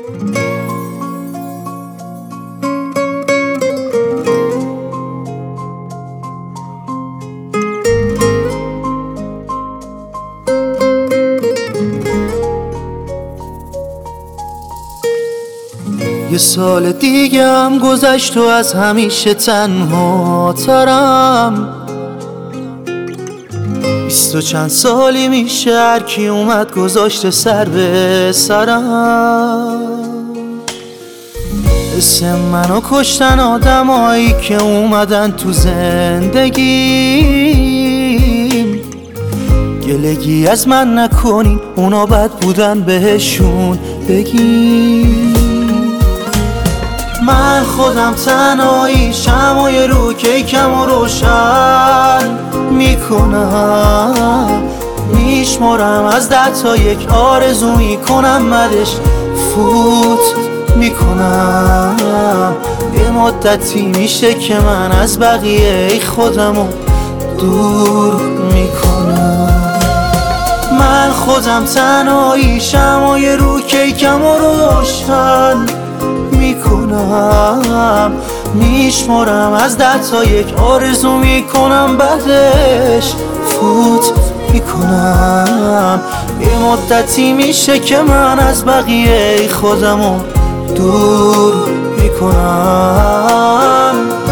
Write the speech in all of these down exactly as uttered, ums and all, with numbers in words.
یه سال دیگه هم گذشت و از همیشه تنها ترم. بیست و چند سالی میشه هر کی اومد گذاشته سر به سرم. اسم منو کشتن آدمایی که اومدن تو زندگیم. گلگی از من نکنین، اونا بد بودن بهشون بگیم. من خودم تنهایی شمعای رو کیکم و روشن میکنم. میشمرم از ده تا یک آرزو میکنم مدش فوت میکنم. یه مدتی میشه که من از بقیه خودمو دور میکنم. من خودم تنهایی شمعای رو کیکم و روشن میکنم. میشمرم از ده تا یک آرزو میکنم بعدش فوت میکنم. یه مدتی میشه که من از بقیه خودمو دور میکنم.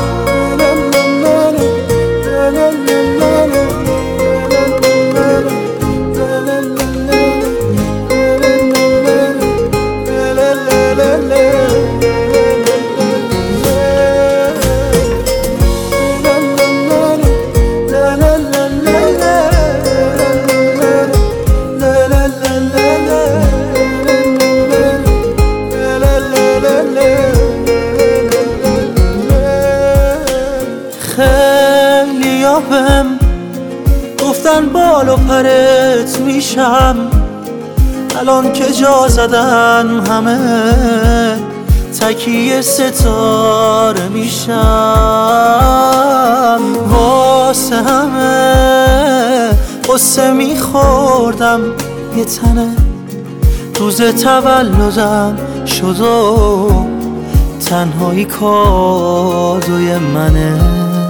خیلی بهم گفتن بال و پرت میشم، الان که جا زدن همه تکیه ستاره میشم. واسه همه قصه میخوردم، یه تنه روز تولدم شد و تنهایی کادوی منه.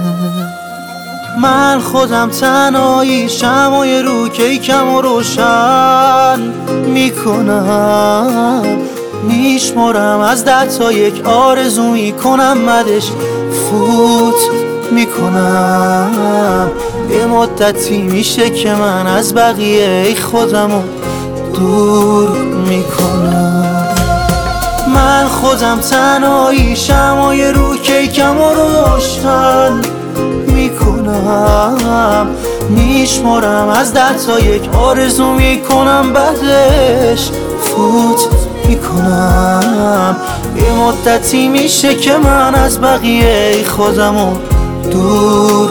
من خودم تنهایی شمعای رو کیکم و روشن میکنم. میشمرم از ده تا یک آرزو میکنم مدش فوت میکنم. یه مدتی میشه که من از بقیه خودمو دور میکنم. من خودم تنهایی شمعای رو کیکم و روشن میکنم. میشمرم از ده تا یک آرزو میکنم بعدش فوت میکنم. یه مدتی میشه که من از بقیه خودمو دور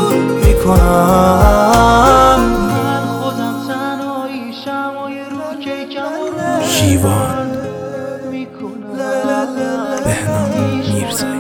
میکنم. من خودم تنهایی شمعای رو کیکم و روشن شیوان بهنام میرزایی.